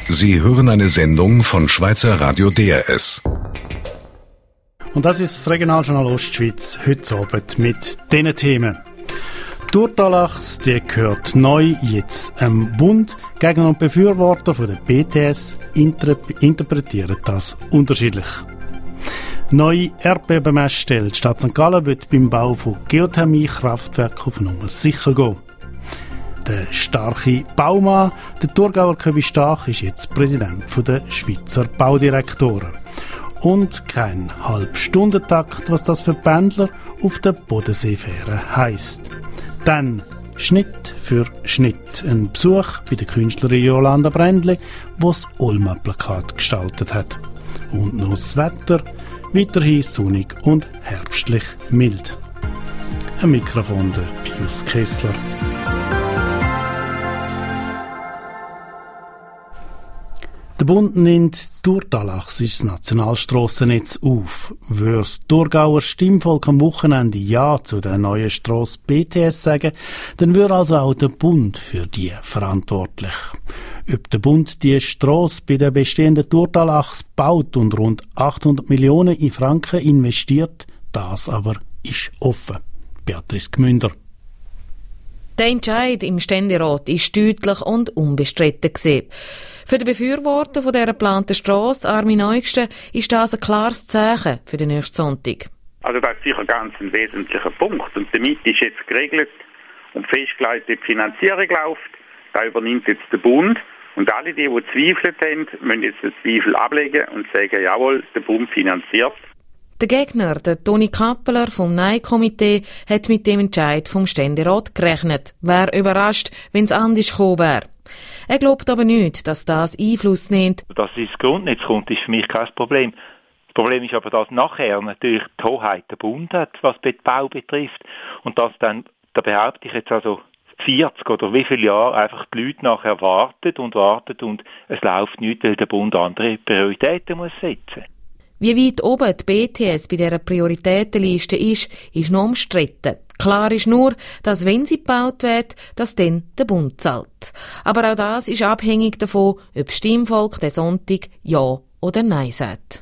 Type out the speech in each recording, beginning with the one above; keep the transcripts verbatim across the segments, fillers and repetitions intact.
Sie hören eine Sendung von Schweizer Radio D R S. Und das ist das Regionaljournal Ostschweiz, heute Abend mit diesen Themen. Die Urteilachs, die gehört neu jetzt am Bund. Gegner und Befürworter von der B T S interp- interpretieren das unterschiedlich. Neue Erdbebenmessstelle. Die Stadt Sankt Gallen wird beim Bau von Geothermie-Kraftwerken auf Nummer sicher gehen. Der starke Baumann, der Thurgauer Köbi Stach, ist jetzt Präsident der Schweizer Baudirektoren. Und kein Halbstundentakt, was das für Pendler auf der Bodenseefähre heisst. Dann Schnitt für Schnitt. Ein Besuch bei der Künstlerin Jolanda Brändli, die das Olma-Plakat gestaltet hat. Und noch das Wetter, weiterhin sonnig und herbstlich mild. Ein Mikrofon der Pius Kessler. Der Bund nimmt Thurtalachs ins Nationalstrassennetz auf. Würde das Thurgauer Stimmvolk am Wochenende Ja zu der neuen Strasse B T S sagen, dann würde also auch der Bund für die verantwortlich. Ob der Bund die Strasse bei der bestehenden Thurtalachs baut und rund achthundert Millionen Franken investiert, das aber ist offen. Beatrice Gmünder. Der Entscheid im Ständerat ist deutlich und unbestritten gewesen. Für die Befürworter von dieser geplanten Strasse, Armin Eugsten, ist das ein klares Zeichen für den nächsten Sonntag. Also das ist sicher ganz ein wesentlicher Punkt. Und damit ist jetzt geregelt und festgelegt, wie die Finanzierung läuft. Da übernimmt jetzt der Bund. Und alle, die, die zweifelt haben, müssen jetzt den Zweifel ablegen und sagen, jawohl, der Bund finanziert. Der Gegner, der Toni Kappeler vom Nein-Komitee, hat mit dem Entscheid vom Ständerat gerechnet. Wäre überrascht, wenn es anders gekommen wäre. Er glaubt aber nicht, dass das Einfluss nimmt. Dass es ins Grundnetz kommt, ist für mich kein Problem. Das Problem ist aber, dass nachher natürlich die Hoheit der Bund hat, was den Bau betrifft. Und dass dann, da behaupte ich jetzt also, vierzig oder wie viele Jahre einfach die Leute nachher warten und warten und es läuft nichts, weil der Bund andere Prioritäten muss setzen. Wie weit oben die B T S bei dieser Prioritätenliste ist, ist noch umstritten. Klar ist nur, dass wenn sie gebaut wird, dass dann der Bund zahlt. Aber auch das ist abhängig davon, ob das Stimmvolk den Sonntag Ja oder Nein sagt.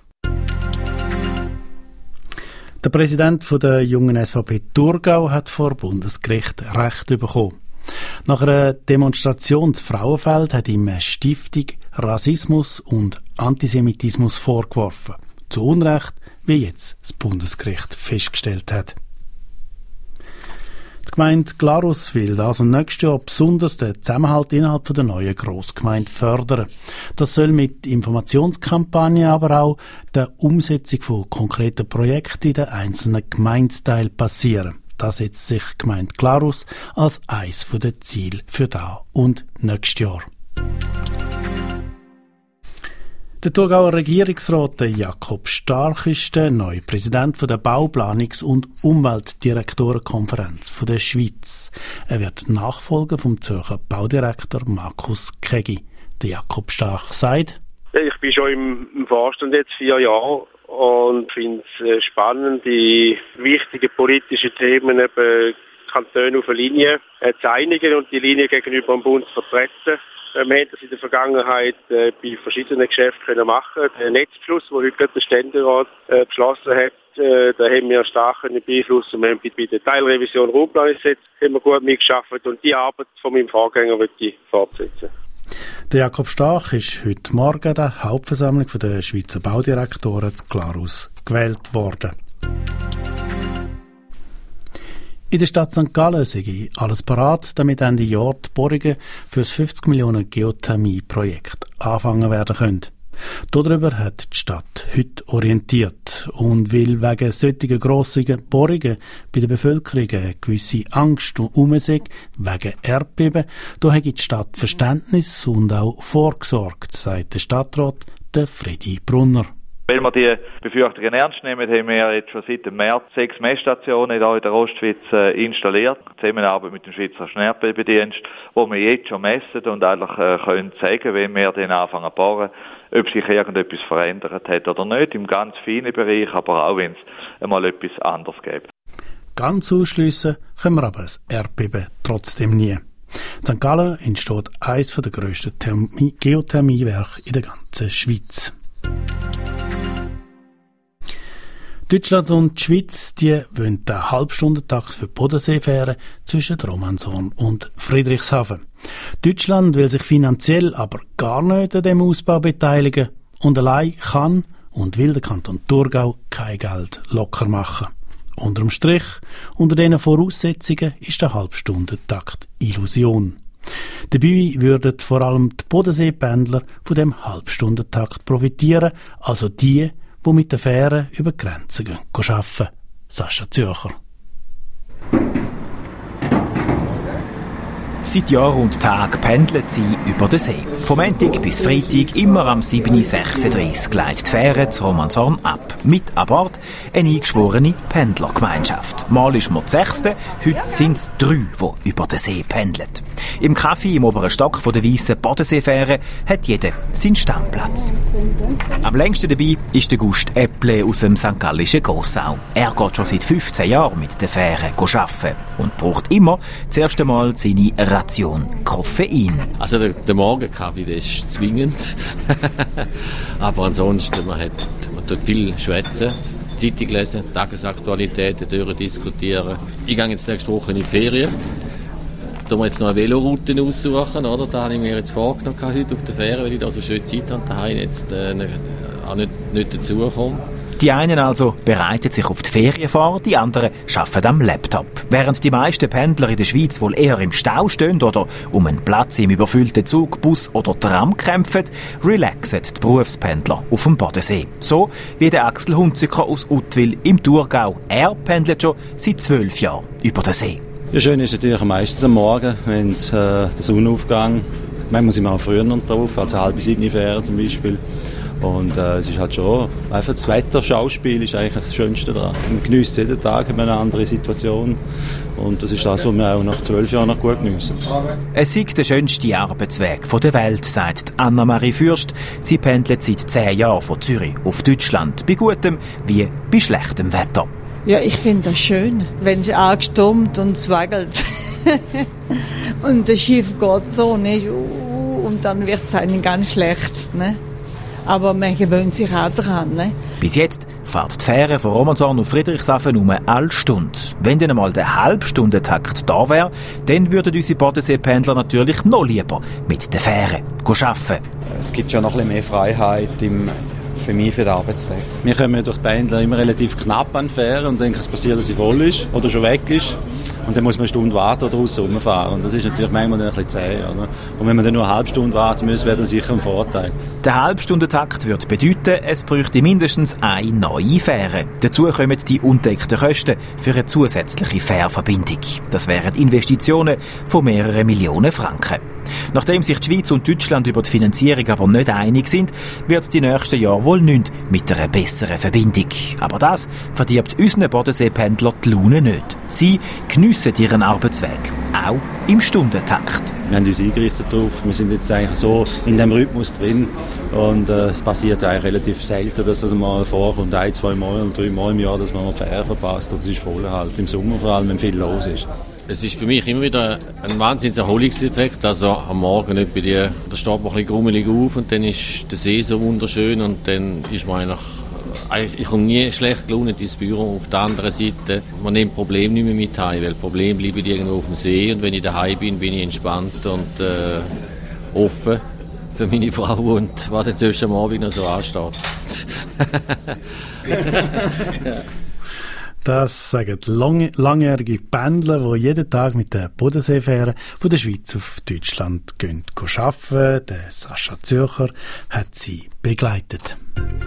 Der Präsident der jungen S V P Thurgau hat vor Bundesgericht Recht bekommen. Nach einer Demonstration zu Frauenfeld hat ihm eine Stiftung Rassismus und Antisemitismus vorgeworfen. Zu Unrecht, wie jetzt das Bundesgericht festgestellt hat. Die Gemeinde Glarus will also nächstes Jahr besonders den Zusammenhalt innerhalb der neuen Grossgemeinde fördern. Das soll mit Informationskampagnen, aber auch der Umsetzung von konkreten Projekten in den einzelnen Gemeindeteilen passieren. Das setzt sich die Gemeinde Glarus als eines der Ziele für da und nächstes Jahr. Der Thurgauer Regierungsrat Jakob Stark ist der neue Präsident der Bauplanungs- und Umweltdirektorenkonferenz der Schweiz. Er wird Nachfolger vom Zürcher Baudirektor Markus Kegi. Der Jakob Stark sagt: Ich bin schon im, im Vorstand jetzt vier Jahre und finde es spannend, die wichtigen politischen Themen eben Kantone auf eine Linie zu einigen und die Linie gegenüber dem Bund zu vertreten. Wir haben das in der Vergangenheit äh, bei verschiedenen Geschäften können machen. Der Netzbeschluss, den heute der Ständerat äh, beschlossen hat, äh, da haben wir stark beeinflussen. Wir haben bei der Teilrevision Raumplanungsgesetz haben wir gut mitgearbeitet und die Arbeit von meinem Vorgänger wird ich fortsetzen. Der Jakob Stach ist heute Morgen der Hauptversammlung der Schweizer Baudirektoren zu Glarus gewählt worden. In der Stadt Sankt Gallen sei alles parat, damit Ende Jahr die Bohrungen für das fünfzig Millionen Geothermie-Projekt anfangen werden können. Darüber hat die Stadt heute orientiert und weil wegen solcher grossen Bohrungen bei der Bevölkerung eine gewisse Angst herum sei, wegen Erdbeben, da hat die Stadt Verständnis und auch vorgesorgt, sagt der Stadtrat, der Fredi Brunner. Weil wir die Befürchtungen ernst nehmen, haben wir jetzt schon seit dem März sechs Messstationen hier in der Ostschweiz äh, installiert, in Zusammenarbeit mit dem Schweizer Erdbebendienst, wo wir jetzt schon messen und eigentlich äh, können zeigen, wenn wir den anfangen zu bohren, ob sich irgendetwas verändert hat oder nicht, im ganz feinen Bereich, aber auch wenn es einmal etwas anderes gibt. Ganz ausschliessen können wir aber das Erdbeben trotzdem nie. In Sankt Gallen entsteht eines der grössten Thermie- Geothermiewerke in der ganzen Schweiz. Deutschland und die Schweiz, die wollen den Halbstundentakt für die Bodenseefähre zwischen Romanshorn und Friedrichshafen. Deutschland will sich finanziell aber gar nicht an dem Ausbau beteiligen und allein kann und will der Kanton Thurgau kein Geld locker machen. Unterm Strich, unter diesen Voraussetzungen ist der Halbstundentakt Illusion. Dabei würden vor allem die Bodenseependler von dem Halbstundentakt profitieren, also die, die mit der Fähre über die Grenzen gehen, gehen arbeiten. Sascha Zürcher. Seit Jahr und Tag pendelt sie über den See. Vom Montag bis Freitag immer am sieben Uhr sechsunddreißig gleitet die Fähre zu Romanshorn ab. Mit an Bord eine eingeschworene Pendlergemeinschaft. Mal ist man die Sechste, heute sind es drei, die über den See pendeln. Im Café im oberen Stock von der weißen Bodenseefähre hat jeder seinen Stammplatz. Am längsten dabei ist der Gust Äpple aus dem Sankt Gallischen Gossau. Er geht schon seit fünfzehn Jahren mit der Fähre arbeiten und braucht immer zuerst einmal seine Ration Koffein. Also der, der Morgenkaffee, der ist zwingend. Aber ansonsten, man, hat, man tut viel schwätzen, Zeitung lesen, Tagesaktualitäten diskutieren. Ich gehe jetzt nächste Woche in die Ferien. Da muss jetzt noch eine Veloroute aussuchen, oder? Da habe ich mir jetzt vorgenommen heute auf der Fähre, weil ich da so schön Zeit habe, daheim jetzt äh, auch nicht, nicht dazukomme. Die einen also bereiten sich auf die Ferien vor, die anderen arbeiten am Laptop. Während die meisten Pendler in der Schweiz wohl eher im Stau stehen oder um einen Platz im überfüllten Zug, Bus oder Tram kämpfen, relaxen die Berufspendler auf dem Bodensee. So wie der Axel Hunziker aus Utwil im Thurgau. Er pendelt schon seit zwölf Jahren über den See. Ja, schön ist natürlich meistens am Morgen, wenn äh, der Sonnenaufgang, manchmal sind wir auch früher noch drauf, also halb sieben Fähre zum Beispiel. Und äh, es ist halt schon, einfach das Wetter, Schauspiel ist eigentlich das Schönste daran. Man genießt jeden Tag eine andere Situation und das ist das, was wir auch nach zwölf Jahren noch gut geniessen. Es ist der schönste Arbeitsweg der Welt, sagt Anna-Marie Fürst. Sie pendelt seit zehn Jahren von Zürich auf Deutschland, bei gutem wie bei schlechtem Wetter. Ja, ich finde das schön, wenn es angestürmt und es wackelt. Und das Schiff geht so, nicht? Und dann wird es einem ganz schlecht. Ne? Aber man gewöhnt sich auch daran. Ne? Bis jetzt fährt die Fähre von Romanshorn auf Friedrichshafen nur eine Stunde. Wenn dann einmal der Halbstundentakt da wäre, dann würden unsere Bodenseependler natürlich noch lieber mit der Fähre arbeiten. Es gibt schon noch ein bisschen mehr Freiheit im für mich für den Arbeitsweg. Wir kommen durch die Pendler immer relativ knapp an die Fähre und dann kann es passieren, dass sie voll ist oder schon weg ist. Und dann muss man eine Stunde warten oder raus rumfahren. Und das ist natürlich manchmal ein bisschen zäh. Oder? Und wenn man dann nur eine halbe Stunde warten muss, wäre das sicher ein Vorteil. Der Halbstundentakt würde bedeuten, es bräuchte mindestens eine neue Fähre. Dazu kommen die undeckten Kosten für eine zusätzliche Fährverbindung. Das wären Investitionen von mehreren Millionen Franken. Nachdem sich die Schweiz und Deutschland über die Finanzierung aber nicht einig sind, wird es die nächsten Jahre wohl nichts mit einer besseren Verbindung. Aber das verdirbt unseren Bodenseependler die Laune nicht. Sie geniessen ihren Arbeitsweg, auch im Stundentakt. Wir haben uns eingerichtet darauf. Wir sind jetzt eigentlich so in dem Rhythmus drin und äh, es passiert eigentlich relativ selten, dass das mal vorkommt, ein, zwei Mal oder drei Mal im Jahr, dass man eine Fähre verpasst. Und das ist voll halt im Sommer vor allem, wenn viel los ist. Es ist für mich immer wieder ein Wahnsinns-Erholungseffekt. Also am Morgen nicht bei dir, da steht man ein bisschen grummelig auf und dann ist der See so wunderschön und dann ist man eigentlich, ich komme nie schlecht gelaunt ins Büro. Auf der anderen Seite, man nimmt Probleme nicht mehr mit heim, weil Probleme bleiben irgendwo auf dem See und wenn ich daheim bin, bin ich entspannt und äh, offen für meine Frau und was dann sonst am Abend noch so ansteht. Ja. Das sagen lange, langjährige Pendler, die jeden Tag mit der Bodenseefähre von der Schweiz auf Deutschland gehen, gehen arbeiten. Der Sascha Zürcher hat sie begleitet.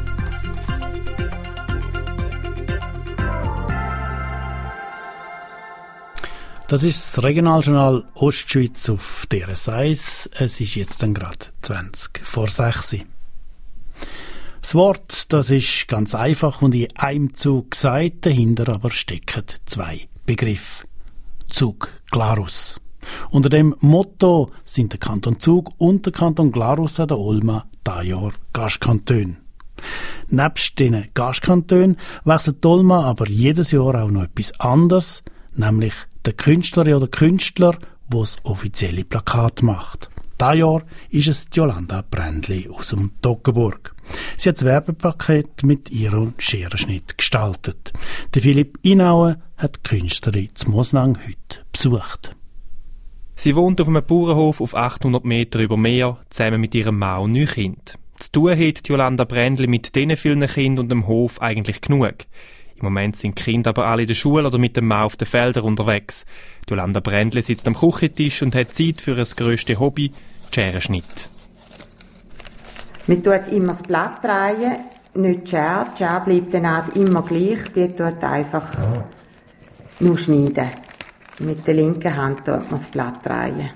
Das ist das Regionaljournal Ostschweiz auf D R S eins. Es ist jetzt dann gerade zwanzig vor sechs. Das Wort, das ist ganz einfach und in einem Zug gesagt, dahinter aber stecken zwei Begriffe. Zug Glarus. Unter dem Motto sind der Kanton Zug und der Kanton Glarus an der Olma dieses Jahr Gastkantone. Nebst diesen Gastkantonen wechselt die Olma aber jedes Jahr auch noch etwas anderes, nämlich der Künstlerin oder Künstler, die das offizielle Plakat macht. Dieses Jahr ist es Jolanda Brändli aus dem Toggenburg. Sie hat das Werbepaket mit ihrem Scherenschnitt gestaltet. Der Philipp Inauen hat die Künstlerin zu Moslang heute besucht. Sie wohnt auf einem Bauernhof auf achthundert Meter über Meer, zusammen mit ihrem Mann und neun Kindern. Zu tun hat Jolanda Brändli mit diesen vielen Kindern und dem Hof eigentlich genug. Im Moment sind die Kinder aber alle in der Schule oder mit dem Mann auf den Feldern unterwegs. Jolanda Brändli sitzt am Küchentisch und hat Zeit für das grösste Hobby, die Scherenschnitt. Man tut immer das Blatt drehen, nicht die Schere. Die Schere bleibt dann auch immer gleich. Die tut einfach nur schneiden. Mit der linken Hand tut man das Blatt drehen.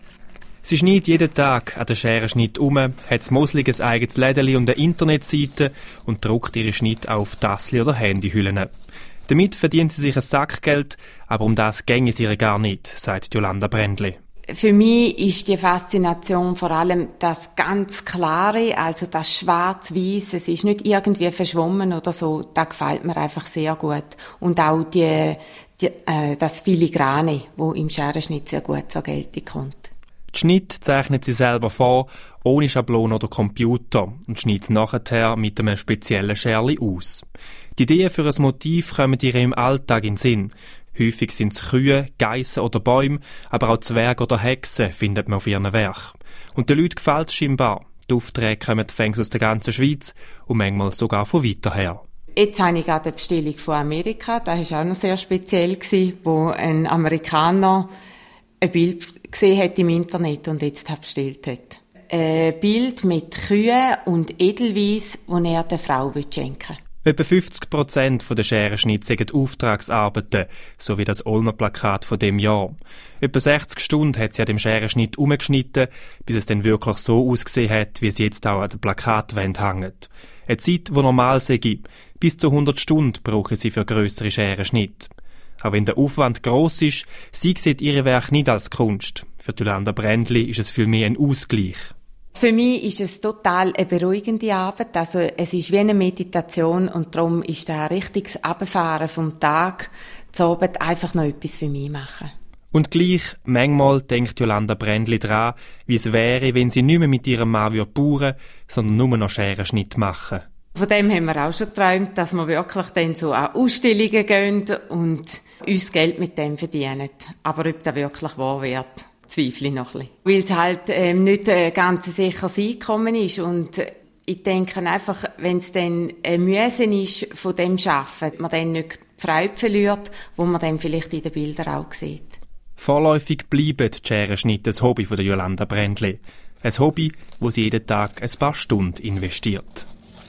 Sie schneidet jeden Tag an den Scherenschnitt um, hat das Mosli ein eigenes Lädeli und eine Internetseite und druckt ihre Schnitte auch auf Tassli oder Handyhüllen. Damit verdient sie sich ein Sackgeld, aber um das ginge es ihr gar nicht, sagt Jolanda Brändli. Für mich ist die Faszination vor allem das ganz Klare, also das Schwarz-Weiß. Es ist nicht irgendwie verschwommen oder so. Das gefällt mir einfach sehr gut. Und auch die, die, äh, das Filigrane, wo im Scherenschnitt sehr gut zur Geltung kommt. Die Schnitt zeichnet sie selber vor, ohne Schablone oder Computer, und schneidet es nachher mit einem speziellen Scherli aus. Die Ideen für ein Motiv kommen ihr im Alltag in den Sinn. Häufig sind es Kühe, Geissen oder Bäume, aber auch Zwerge oder Hexen findet man auf ihren Werk. Und den Leuten gefällt es scheinbar. Die Aufträge kommen fängs aus der ganzen Schweiz und manchmal sogar von weiter her. Jetzt habe ich gerade eine Bestellung von Amerika. Das war auch noch sehr speziell, wo ein Amerikaner ein Bild gesehen hat im Internet und jetzt bestellt hat. Ein Bild mit Kühen und Edelweiss, das er der Frau schenken will. Etwa fünfzig Prozent der Scherenschnitte sind Auftragsarbeiten, so wie das Olmer-Plakat von dem Jahr. Etwa sechzig Stunden hat sie an dem Scherenschnitt umgeschnitten, bis es dann wirklich so ausgesehen hat, wie es jetzt auch an der Plakatwand hängt. Eine Zeit, die normal sei. Bis zu hundert Stunden brauchen sie für grössere Scherenschnitte. Auch wenn der Aufwand gross ist, sie sieht ihre Werk nicht als Kunst. Für Jolanda Brändli ist es vielmehr ein Ausgleich. Für mich ist es total eine beruhigende Arbeit. Also es ist wie eine Meditation und darum ist da ein richtiges Abfahren vom Tag zur Abend einfach noch etwas für mich machen. Und gleich, manchmal denkt Jolanda Brändli dran, wie es wäre, wenn sie nicht mehr mit ihrem Mann bauen würde, sondern nur noch Scherenschnitt machen. Von dem haben wir auch schon geträumt, dass wir wirklich dann so an Ausstellungen gehen und uns Geld mit dem verdienen. Aber ob das wirklich wahr wird, zweifle ich noch ein bisschen. Weil es halt ähm, nicht ein ganz sicheres Einkommen ist. Und ich denke einfach, wenn es dann ein Müssen ist von dem Arbeiten, man dann nicht die Freude verliert, wo man dann vielleicht in den Bildern auch sieht. Vorläufig bleiben die Scherenschnitte ein Hobby von der Jolanda Brändli. Ein Hobby, wo sie jeden Tag ein paar Stunden investiert.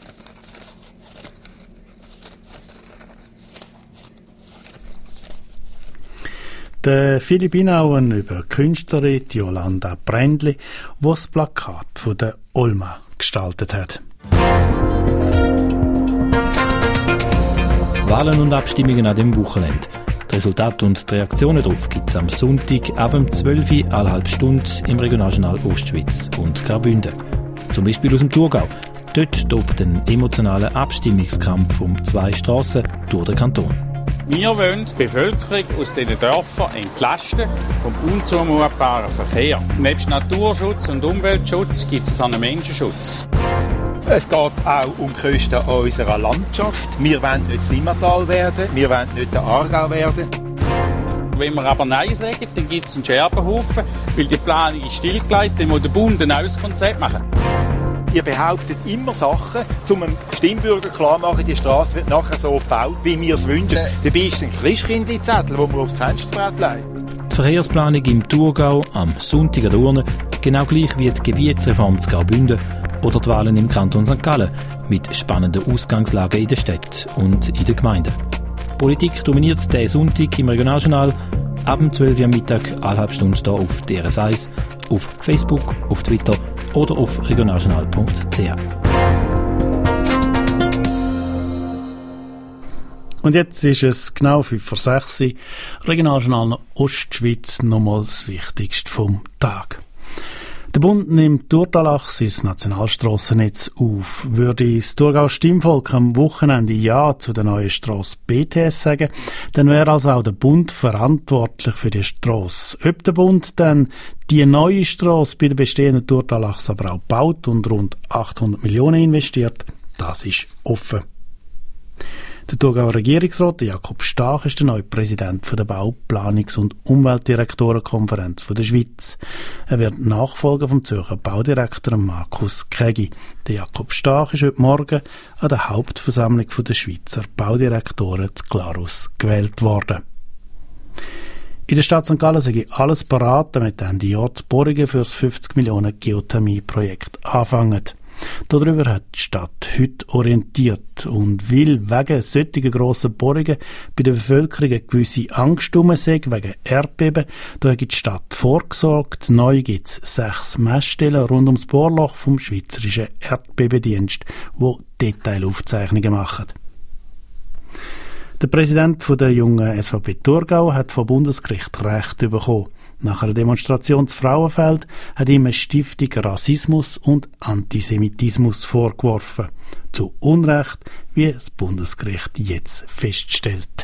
Der Philipp Inauen über Künstlerin Jolanda Brändli, die das Plakat von der Olma gestaltet hat. Wahlen und Abstimmungen an dem Wochenende. Die Resultate und die Reaktionen darauf gibt es am Sonntag ab um zwölf Uhr, eine halbe Stunde im Regionaljournal Ostschweiz und Graubünden. Zum Beispiel aus dem Thurgau. Dort tobt ein emotionaler Abstimmungskampf um zwei Strassen durch den Kanton. Wir wollen die Bevölkerung aus diesen Dörfern entlasten vom unzumutbaren Verkehr. Nebst Naturschutz und Umweltschutz gibt es einen Menschenschutz. Es geht auch um die Kosten unserer Landschaft. Wir wollen nicht das Limmatal werden, wir wollen nicht der Aargau werden. Wenn wir aber Nein sagen, dann gibt es einen Scherbenhaufen, weil die Planung ist stillgelegt, dann muss der Bund ein neues Konzept machen. Ihr behauptet immer Sachen, um dem Stimmbürger klarzumachen, die Straße wird nachher so gebaut, wie wir es wünschen. Dabei ist es ein Christkindli-Zettel, den man aufs Fensterbrett legt. Die Verkehrsplanung im Thurgau am Sonntag an der Urne, genau gleich wie die Gebietsreform zu Graubünden oder die Wahlen im Kanton Sankt Gallen mit spannenden Ausgangslagen in der Stadt und in den Gemeinden. Politik dominiert diesen Sonntag im Regionaljournal ab um zwölf Uhr am Mittag, eineinhalb Stunden hier auf D R S eins, auf Facebook, auf Twitter oder auf regionaljournal punkt c h. Und jetzt ist es genau fünf vor sechs Regionaljournal Ostschweiz, nochmal das Wichtigste vom Tag. Der Bund nimmt Thurtalach ins Nationalstrassennetz auf. Würde das Thurgauer Stimmvolk am Wochenende Ja zu der neuen Strasse B T S sagen, dann wäre also auch der Bund verantwortlich für die Strasse. Ob der Bund dann die neue Strasse bei der bestehenden Thurtalachs aber auch baut und rund achthundert Millionen investiert, das ist offen. Der Thurgauer Regierungsrat Jakob Stach ist der neue Präsident der Bau-, Planungs- und Umweltdirektorenkonferenz der Schweiz. Er wird Nachfolger vom Zürcher Baudirektor Markus Kegi. Der Jakob Stach ist heute Morgen an der Hauptversammlung der Schweizer Baudirektoren zu Glarus gewählt worden. In der Stadt Sankt Gallen sei alles parat, damit Ende Jahr die Bohrungen für das fünfzig Millionen Geothermie-Projekt anfangen. Darüber hat die Stadt heute orientiert und weil wegen solcher grossen Bohrungen bei der Bevölkerung eine gewisse Angst herum sei, wegen Erdbeben, da hat die Stadt vorgesorgt. Neu gibt es sechs Messstellen rund ums Bohrloch vom Schweizerischen Erdbebendienst, die Detailaufzeichnungen machen. Der Präsident der jungen S V P Thurgau hat vom Bundesgericht Recht bekommen. Nach einer Demonstration zu Frauenfeld hat ihm eine Stiftung Rassismus und Antisemitismus vorgeworfen. Zu Unrecht, wie das Bundesgericht jetzt feststellt.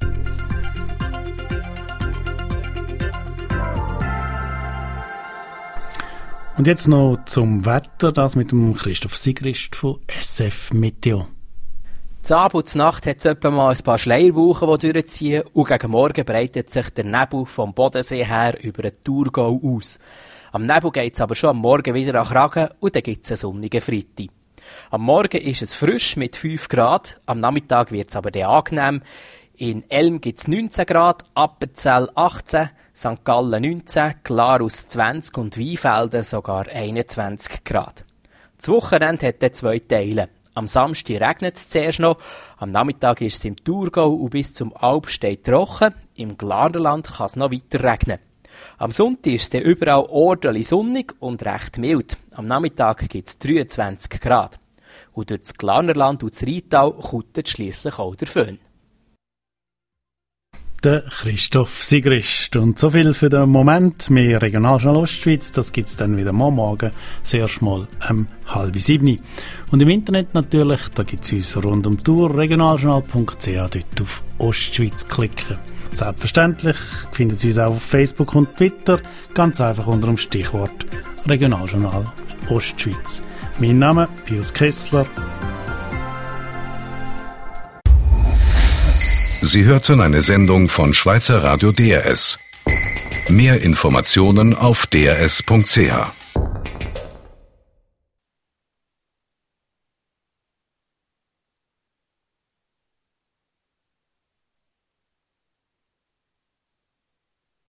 Und jetzt noch zum Wetter, das mit dem Christoph Sigrist von S F Meteo. Zur Abend und zur Nacht hat es etwa mal ein paar Schleierwochen, die durchziehen, und gegen Morgen breitet sich der Nebel vom Bodensee her über den Thurgau aus. Am Nebel geht es aber schon am Morgen wieder an Kragen und dann gibt es einen sonnigen Freitag. Am Morgen ist es frisch mit fünf Grad, am Nachmittag wird es aber dann angenehm. In Elm gibt es neunzehn Grad, Appenzell achtzehn, Sankt Gallen neunzehn, Glarus zwanzig und Weinfelden sogar einundzwanzig Grad. Das Wochenende hat dann zwei Teile. Am Samstag regnet es zuerst noch, am Nachmittag ist es im Thurgau und bis zum Alpstein trocken, im Glarnerland kann es noch weiter regnen. Am Sonntag ist es dann überall ordentlich sonnig und recht mild. Am Nachmittag gibt es dreiundzwanzig Grad. Und durch das Glarnerland und das Rheintal kutet schliesslich auch der Föhn. Der Christoph Sigrist. Und so viel für den Moment. Mehr Regionaljournal Ostschweiz, das gibt es dann wieder morgen, zuerst mal um halb sieben. Und im Internet natürlich, da gibt es uns rund um die Tour, regionaljournal punkt c h, dort auf Ostschweiz klicken. Selbstverständlich finden Sie uns auch auf Facebook und Twitter, ganz einfach unter dem Stichwort Regionaljournal Ostschweiz. Mein Name Pius Kessler. Sie hörten eine Sendung von Schweizer Radio D R S. Mehr Informationen auf d r s punkt c h.